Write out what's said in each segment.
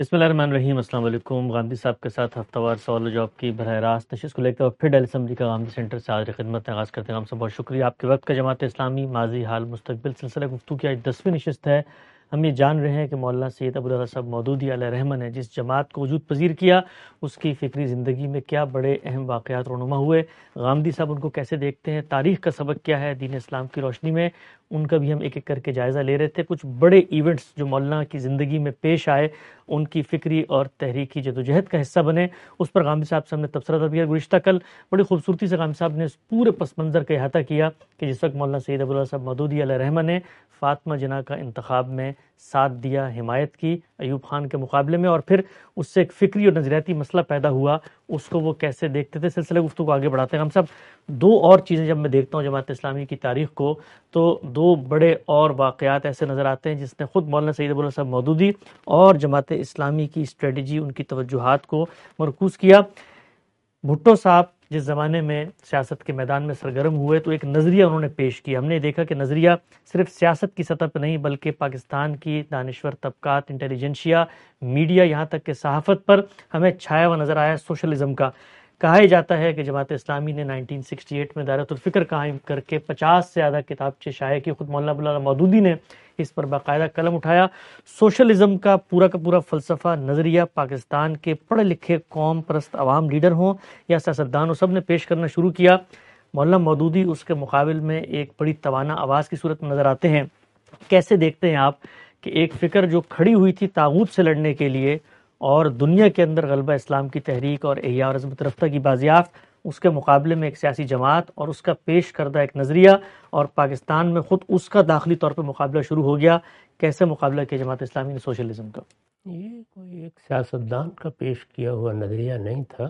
بسم اللہ الرحمن الرحیم۔ السلام علیکم۔ غامدی صاحب کے ساتھ ہفتہ وار سوال و جواب کی براہ راست نشست کو لے کر پھر ڈیلی اسمبلی کا غامدی سینٹر سے حاضر خدمت آغاز کرتے ہیں۔ ہم سب بہت شکریہ آپ کے وقت کا۔ جماعت اسلامی ماضی حال مستقبل سلسلہ گفتگو کی آج 10ویں نشست ہے۔ ہم یہ جان رہے ہیں کہ مولانا سید ابوالعلا صاحب مودودی علیہ رحمہ نے جس جماعت کو وجود پذیر کیا اس کی فکری زندگی میں کیا بڑے اہم واقعات رونما ہوئے، غامدی صاحب ان کو کیسے دیکھتے ہیں، تاریخ کا سبق کیا ہے دین اسلام کی روشنی میں، ان کا بھی ہم ایک ایک کر کے جائزہ لے رہے تھے۔ کچھ بڑے ایونٹس جو مولانا کی زندگی میں پیش آئے، ان کی فکری اور تحریکی جدوجہد کا حصہ بنے، اس پر غامدی صاحب سے ہم نے تبصرہ درج کیا۔ گزشتہ کل بڑی خوبصورتی سے غامدی صاحب نے اس پورے پس منظر کا احاطہ کیا کہ جس وقت مولانا سید ابوالعلا صاحب مودودی علیہ رحمہ نے فاطمہ جناح کا انتخاب میں ساتھ دیا، حمایت کی ایوب خان کے مقابلے میں، اور پھر اس سے ایک فکری اور نظریاتی مسئلہ پیدا ہوا، اس کو وہ کیسے دیکھتے تھے۔ سلسلہ گفتگو کو آگے بڑھاتے ہیں۔ ہم سب دو اور چیزیں جب میں دیکھتا ہوں جماعت اسلامی کی تاریخ کو، تو دو بڑے اور واقعات ایسے نظر آتے ہیں جس نے خود مولانا سید ابوالعلا صاحب مودودی اور جماعت اسلامی کی اسٹریٹجی، ان کی توجہات کو مرکوز کیا۔ بھٹو صاحب جس زمانے میں سیاست کے میدان میں سرگرم ہوئے تو ایک نظریہ انہوں نے پیش کیا۔ ہم نے دیکھا کہ نظریہ صرف سیاست کی سطح پہ نہیں بلکہ پاکستان کی دانشور طبقات، انٹیلیجنشیا، میڈیا، یہاں تک کہ صحافت پر ہمیں چھایا ہوا نظر آیا سوشلزم کا۔ کہا ہی جاتا ہے کہ جماعت اسلامی نے 1968 میں دائرۃ الفکر قائم کر کے 50 سے زیادہ کتابچے شائع کی۔ خود مولانا ابوالعلا مودودی نے اس پر باقاعدہ قلم اٹھایا۔ سوشلزم کا پورا فلسفہ، نظریہ پاکستان کے پڑھے لکھے قوم پرست عوام لیڈر ہوں یا سیاستدان ہوں، سب نے پیش کرنا شروع کیا۔ مولانا مودودی اس کے مقابل میں ایک بڑی توانا آواز کی صورت میں نظر آتے ہیں۔ کیسے دیکھتے ہیں آپ کہ ایک فکر جو کھڑی ہوئی تھی طاغوت سے لڑنے کے لیے اور دنیا کے اندر غلبہ اسلام کی تحریک اور احیاء اور عظمت رفتہ کی بازیافت، اس کے مقابلے میں ایک سیاسی جماعت اور اس کا پیش کردہ ایک نظریہ، اور پاکستان میں خود اس کا داخلی طور پہ مقابلہ شروع ہو گیا۔ کیسے مقابلہ کیا جماعت اسلامی نے سوشلزم کا؟ یہ کوئی ایک سیاستدان کا پیش کیا ہوا نظریہ نہیں تھا،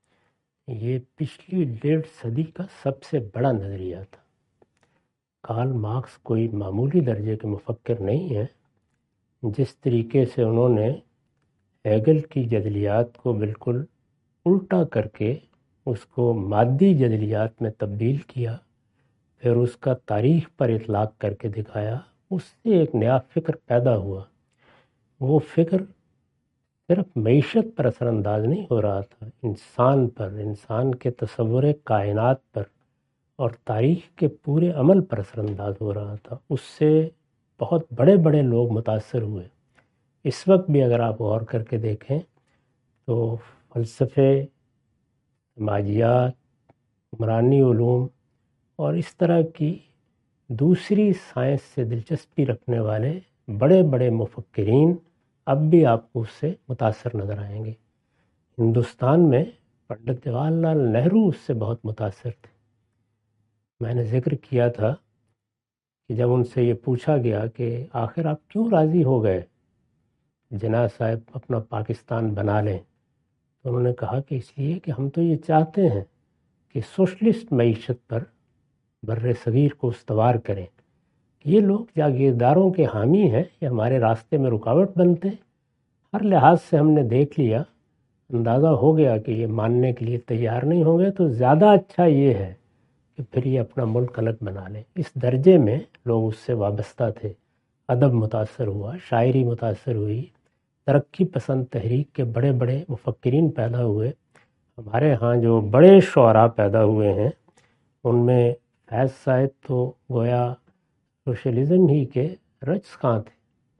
یہ پچھلی 1.5 صدی کا سب سے بڑا نظریہ تھا۔ کارل مارکس کوئی معمولی درجے کے مفکر نہیں ہے۔ جس طریقے سے انہوں نے ہیگل کی جدلیات کو بالکل الٹا کر کے اس کو مادی جدلیات میں تبدیل کیا، پھر اس کا تاریخ پر اطلاق کر کے دکھایا، اس سے ایک نیا فکر پیدا ہوا۔ وہ فکر صرف معیشت پر اثر انداز نہیں ہو رہا تھا، انسان پر، انسان کے تصور کائنات پر اور تاریخ کے پورے عمل پر اثر انداز ہو رہا تھا۔ اس سے بہت بڑے بڑے لوگ متاثر ہوئے۔ اس وقت بھی اگر آپ غور کر کے دیکھیں تو فلسفے، سماجیات، عمرانی علوم اور اس طرح کی دوسری سائنس سے دلچسپی رکھنے والے بڑے بڑے مفکرین اب بھی آپ کو اس سے متاثر نظر آئیں گے۔ ہندوستان میں پنڈت جواہر لال نہرو اس سے بہت متاثر تھے۔ میں نے ذکر کیا تھا کہ جب ان سے یہ پوچھا گیا کہ آخر آپ کیوں راضی ہو گئے جناح صاحب اپنا پاکستان بنا لیں، تو انہوں نے کہا کہ اس لیے کہ ہم تو یہ چاہتے ہیں کہ سوشلسٹ معیشت پر بر صغیر کو استوار کریں۔ یہ لوگ جاگیرداروں کے حامی ہیں، یہ ہمارے راستے میں رکاوٹ بنتے ہیں۔ ہر لحاظ سے ہم نے دیکھ لیا، اندازہ ہو گیا کہ یہ ماننے کے لیے تیار نہیں ہوں گے، تو زیادہ اچھا یہ ہے کہ پھر یہ اپنا ملک الگ بنا لیں۔ اس درجے میں لوگ اس سے وابستہ تھے۔ ادب متاثر ہوا، شاعری متاثر ہوئی، ترقی پسند تحریک کے بڑے بڑے مفکرین پیدا ہوئے۔ ہمارے ہاں جو بڑے شعراء پیدا ہوئے ہیں ان میں فیض صاحب تو گویا سوشلزم ہی کے رجسخاں تھے۔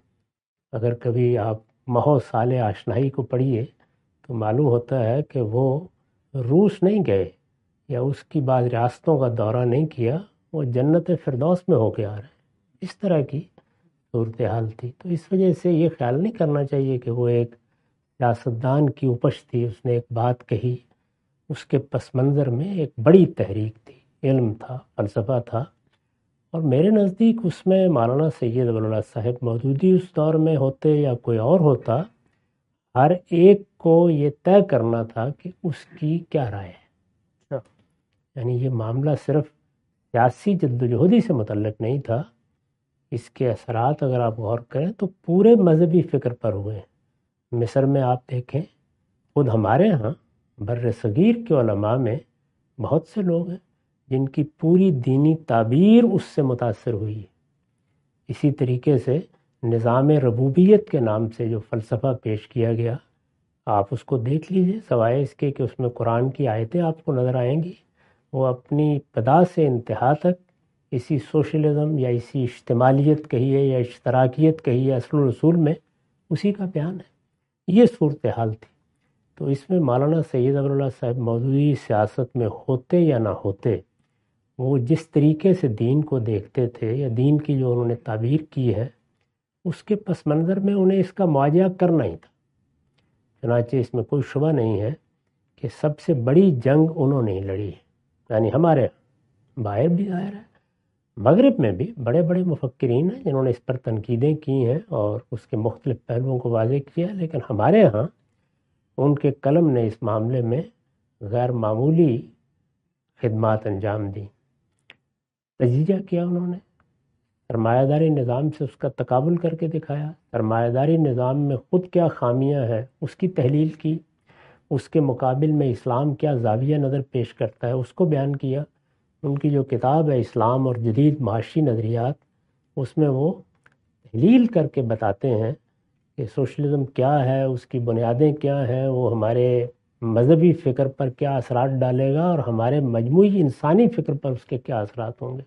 اگر کبھی آپ ماحو سال آشنائی کو پڑھیے تو معلوم ہوتا ہے کہ وہ روس نہیں گئے یا اس کی بعض ریاستوں کا دورہ نہیں کیا، وہ جنت فردوس میں ہو کے آ رہے ہیں۔ اس طرح کی صورتحال تھی۔ تو اس وجہ سے یہ خیال نہیں کرنا چاہیے کہ وہ ایک سیاستدان کی اپش تھی، اس نے ایک بات کہی، اس کے پس منظر میں ایک بڑی تحریک تھی، علم تھا، فلسفہ تھا۔ اور میرے نزدیک اس میں مولانا سید ابوالعلا صاحب مودودی اس دور میں ہوتے یا کوئی اور ہوتا، ہر ایک کو یہ طے کرنا تھا کہ اس کی کیا رائے ہے۔ یعنی یہ معاملہ صرف سیاسی جدوجہدی سے متعلق نہیں تھا، اس کے اثرات اگر آپ غور کریں تو پورے مذہبی فکر پر ہوئے ہیں۔ مصر میں آپ دیکھیں، خود ہمارے ہاں بر صغیر کے علماء میں بہت سے لوگ ہیں جن کی پوری دینی تعبیر اس سے متاثر ہوئی ہے۔ اسی طریقے سے نظام ربوبیت کے نام سے جو فلسفہ پیش کیا گیا، آپ اس کو دیکھ لیجئے، سوائے اس کے کہ اس میں قرآن کی آیتیں آپ کو نظر آئیں گی، وہ اپنی ابتدا سے انتہا تک اسی سوشلزم یا اسی اشتمالیت کہیے یا اشتراکیت کہیے، اصل و رسول میں اسی کا بیان ہے۔ یہ صورتحال تھی۔ تو اس میں مولانا سید ابواللہ صاحب مودودی سیاست میں ہوتے یا نہ ہوتے، وہ جس طریقے سے دین کو دیکھتے تھے یا دین کی جو انہوں نے تعبیر کی ہے، اس کے پس منظر میں انہیں اس کا مواجہہ کرنا ہی تھا۔ چنانچہ اس میں کوئی شبہ نہیں ہے کہ سب سے بڑی جنگ انہوں نے لڑی ہے، یعنی ہمارے باہر بھی ظاہر ہے، مغرب میں بھی بڑے بڑے مفکرین ہیں جنہوں نے اس پر تنقیدیں کی ہیں اور اس کے مختلف پہلوؤں کو واضح کیا، لیکن ہمارے ہاں ان کے قلم نے اس معاملے میں غیر معمولی خدمات انجام دیں۔ تجزیہ کیا انہوں نے، سرمایہ داری نظام سے اس کا تقابل کر کے دکھایا، سرمایہ داری نظام میں خود کیا خامیاں ہیں اس کی تحلیل کی، اس کے مقابل میں اسلام کیا زاویہ نظر پیش کرتا ہے اس کو بیان کیا۔ ان کی جو کتاب ہے اسلام اور جدید معاشی نظریات، اس میں وہ تحلیل کر کے بتاتے ہیں کہ سوشلزم کیا ہے، اس کی بنیادیں کیا ہیں، وہ ہمارے مذہبی فکر پر کیا اثرات ڈالے گا اور ہمارے مجموعی انسانی فکر پر اس کے کیا اثرات ہوں گے۔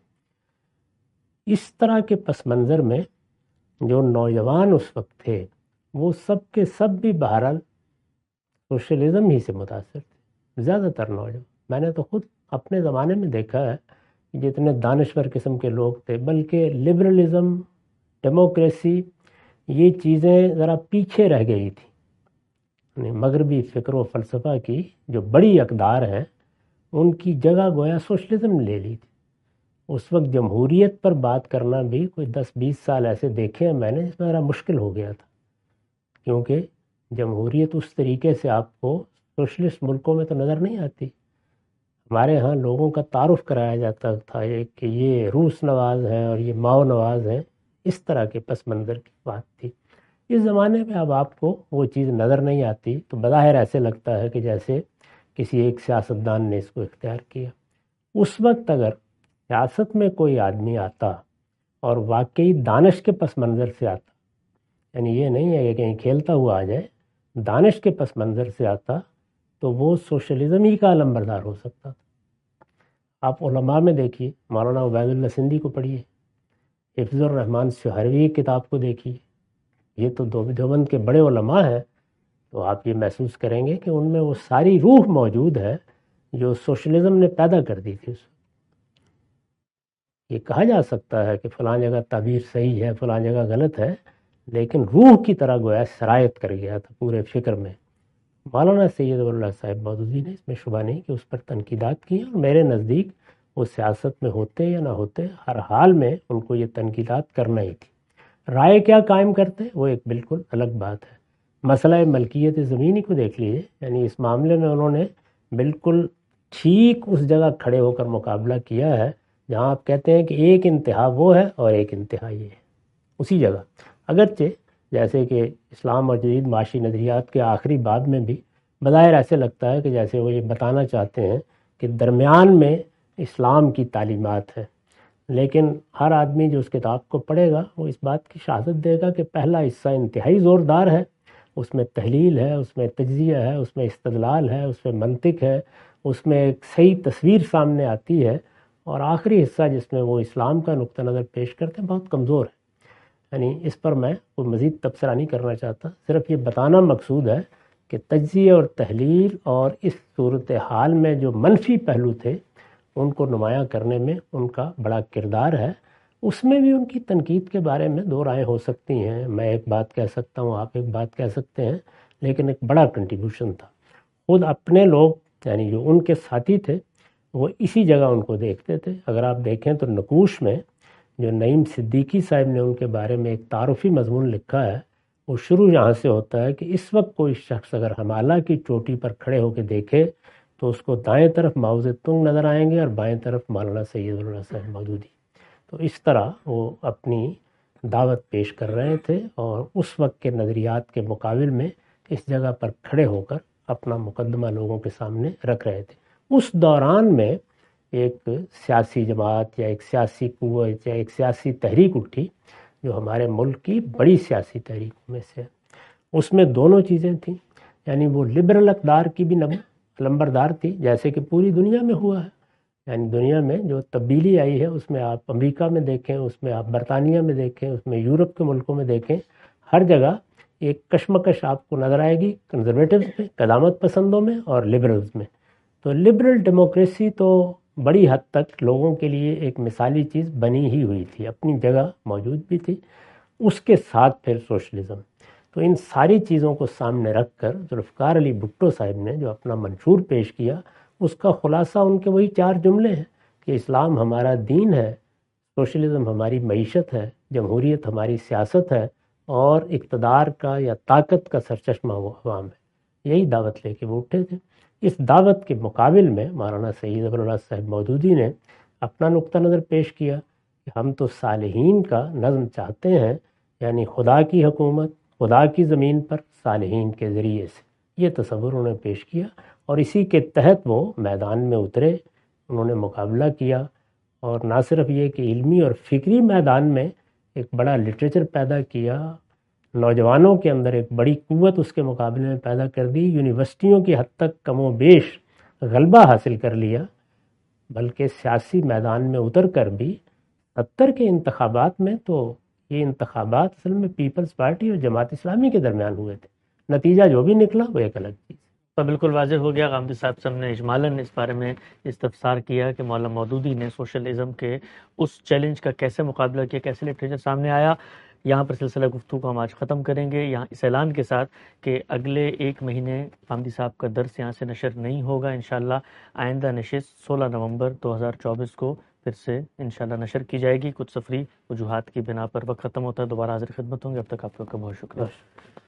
اس طرح کے پس منظر میں جو نوجوان اس وقت تھے وہ سب کے سب بھی بہرحال سوشلزم ہی سے متاثر تھے، زیادہ تر نوجوان۔ میں نے تو خود اپنے زمانے میں دیکھا ہے کہ جتنے دانشور قسم کے لوگ تھے، بلکہ لبرلزم، ڈیموکریسی، یہ چیزیں ذرا پیچھے رہ گئی تھی، یعنی مغربی فکر و فلسفہ کی جو بڑی اقدار ہیں ان کی جگہ گویا سوشلزم نے لے لی تھی۔ اس وقت جمہوریت پر بات کرنا بھی کوئی 10-20 سال ایسے دیکھے ہیں میں نے، جس میں ذرا مشکل ہو گیا تھا، کیونکہ جمہوریت اس طریقے سے آپ کو سوشلسٹ ملکوں میں تو نظر نہیں آتی۔ ہمارے ہاں لوگوں کا تعارف کرایا جاتا تھا کہ یہ روس نواز ہیں اور یہ ماؤ نواز ہیں، اس طرح کے پس منظر کی بات تھی۔ اس زمانے میں اب آپ کو وہ چیز نظر نہیں آتی، تو بظاہر ایسے لگتا ہے کہ جیسے کسی ایک سیاستدان نے اس کو اختیار کیا۔ اس وقت اگر سیاست میں کوئی آدمی آتا اور واقعی دانش کے پس منظر سے آتا، یعنی یہ نہیں ہے کہ کہیں کھیلتا ہوا آ جائے، دانش کے پس منظر سے آتا، تو وہ سوشلزم ہی کا علمبردار ہو سکتا تھا۔ آپ علماء میں دیکھیے، مولانا عبید اللہ سندھی کو پڑھیے، حفظ الرحمن سہروی کتاب کو دیکھیے، یہ تو دیوبند کے بڑے علماء ہیں، تو آپ یہ محسوس کریں گے کہ ان میں وہ ساری روح موجود ہے جو سوشلزم نے پیدا کر دی تھی۔ یہ کہا جا سکتا ہے کہ فلاں جگہ تعبیر صحیح ہے، فلاں جگہ غلط ہے، لیکن روح کی طرح گویا سرایت کر گیا تھا پورے فکر میں۔ مولانا سید ابواللہ صاحب مودودی نے اس میں شبہ نہیں کہ اس پر تنقیدات کی ہیں، اور میرے نزدیک وہ سیاست میں ہوتے یا نہ ہوتے، ہر حال میں ان کو یہ تنقیدات کرنا ہی تھی۔ رائے کیا قائم کرتے وہ ایک بالکل الگ بات ہے۔ مسئلہ ملکیت زمینی کو دیکھ لیجیے، یعنی اس معاملے میں انہوں نے بالکل ٹھیک اس جگہ کھڑے ہو کر مقابلہ کیا ہے جہاں آپ کہتے ہیں کہ ایک انتہا وہ ہے اور ایک انتہا یہ ہے، اسی جگہ۔ اگرچہ جیسے کہ اسلام اور جدید معاشی نظریات کے آخری باب میں بھی بظاہر ایسے لگتا ہے کہ جیسے وہ یہ بتانا چاہتے ہیں کہ درمیان میں اسلام کی تعلیمات ہیں، لیکن ہر آدمی جو اس کتاب کو پڑھے گا وہ اس بات کی شہادت دے گا کہ پہلا حصہ انتہائی زوردار ہے، اس میں تحلیل ہے، اس میں تجزیہ ہے، اس میں استدلال ہے، اس میں منطق ہے، اس میں ایک صحیح تصویر سامنے آتی ہے، اور آخری حصہ جس میں وہ اسلام کا نقطہ نظر پیش کرتے ہیں بہت کمزور ہے۔ یعنی اس پر میں کوئی مزید تبصرہ نہیں کرنا چاہتا، صرف یہ بتانا مقصود ہے کہ تجزیہ اور تحلیل اور اس صورتحال میں جو منفی پہلو تھے ان کو نمایاں کرنے میں ان کا بڑا کردار ہے۔ اس میں بھی ان کی تنقید کے بارے میں دو رائے ہو سکتی ہیں، میں ایک بات کہہ سکتا ہوں، آپ ایک بات کہہ سکتے ہیں، لیکن ایک بڑا کنٹریبیوشن تھا۔ خود اپنے لوگ یعنی جو ان کے ساتھی تھے وہ اسی جگہ ان کو دیکھتے تھے۔ اگر آپ دیکھیں تو نقوش میں جو نعیم صدیقی صاحب نے ان کے بارے میں ایک تعارفی مضمون لکھا ہے، وہ شروع یہاں سے ہوتا ہے کہ اس وقت کوئی شخص اگر ہمالہ کی چوٹی پر کھڑے ہو کے دیکھے تو اس کو دائیں طرف ماؤ زیدونگ نظر آئیں گے اور بائیں طرف مولانا سید اللہ صاحب مودودی۔ تو اس طرح وہ اپنی دعوت پیش کر رہے تھے اور اس وقت کے نظریات کے مقابل میں اس جگہ پر کھڑے ہو کر اپنا مقدمہ لوگوں کے سامنے رکھ رہے تھے۔ اس دوران میں ایک سیاسی جماعت یا ایک سیاسی قوت یا ایک سیاسی تحریک اٹھی جو ہمارے ملک کی بڑی سیاسی تحریکوں میں سے ہے، اس میں دونوں چیزیں تھیں، یعنی وہ لبرل اقدار کی بھی لمبردار تھی، جیسے کہ پوری دنیا میں ہوا ہے. یعنی دنیا میں جو تبدیلی آئی ہے اس میں آپ امریکہ میں دیکھیں، اس میں آپ برطانیہ میں دیکھیں، اس میں یورپ کے ملکوں میں دیکھیں، ہر جگہ ایک کشمکش آپ کو نظر آئے گی کنزرویٹوز میں، قدامت پسندوں میں اور لبرلز میں. تو لبرل ڈیموکریسی تو بڑی حد تک لوگوں کے لیے ایک مثالی چیز بنی ہی ہوئی تھی، اپنی جگہ موجود بھی تھی. اس کے ساتھ پھر سوشلزم. تو ان ساری چیزوں کو سامنے رکھ کر ذوالفقار علی بھٹو صاحب نے جو اپنا منشور پیش کیا، اس کا خلاصہ ان کے وہی 4 جملے ہیں کہ اسلام ہمارا دین ہے، سوشلزم ہماری معیشت ہے، جمہوریت ہماری سیاست ہے، اور اقتدار کا یا طاقت کا سرچشمہ وہ عوام ہے. یہی دعوت لے کے وہ اٹھے تھے. اس دعوت کے مقابل میں مولانا سید ظفر اللہ صاحب مودودی نے اپنا نقطہ نظر پیش کیا کہ ہم تو صالحین کا نظم چاہتے ہیں، یعنی خدا کی حکومت خدا کی زمین پر صالحین کے ذریعے سے. یہ تصور انہوں نے پیش کیا اور اسی کے تحت وہ میدان میں اترے، انہوں نے مقابلہ کیا. اور نہ صرف یہ کہ علمی اور فکری میدان میں ایک بڑا لٹریچر پیدا کیا، نوجوانوں کے اندر ایک بڑی قوت اس کے مقابلے میں پیدا کر دی، یونیورسٹیوں کی حد تک کم و بیش غلبہ حاصل کر لیا، بلکہ سیاسی میدان میں اتر کر بھی 70 کے انتخابات میں تو یہ انتخابات اصل میں پیپلز پارٹی اور جماعت اسلامی کے درمیان ہوئے تھے. نتیجہ جو بھی نکلا وہ ایک الگ چیز. تو بالکل واضح ہو گیا. غامدی صاحب سے ہم نے اجمالاً اس بارے میں استفسار کیا کہ مولانا مودودی نے سوشلزم کے اس چیلنج کا کیسے مقابلہ کیا، کیسے لٹریچر سامنے آیا. یہاں پر سلسلہ گفتگو کو ہم آج ختم کریں گے، یہاں اس اعلان کے ساتھ کہ اگلے 1 مہینے غامدی صاحب کا درس یہاں سے نشر نہیں ہوگا. انشاءاللہ آئندہ نشست 16 نومبر 2024 کو پھر سے انشاءاللہ نشر کی جائے گی. کچھ سفری وجوہات کی بنا پر وقت ختم ہوتا ہے، دوبارہ حاضر خدمت ہوں گے. اب تک آپ لوگ کا بہت شکریہ.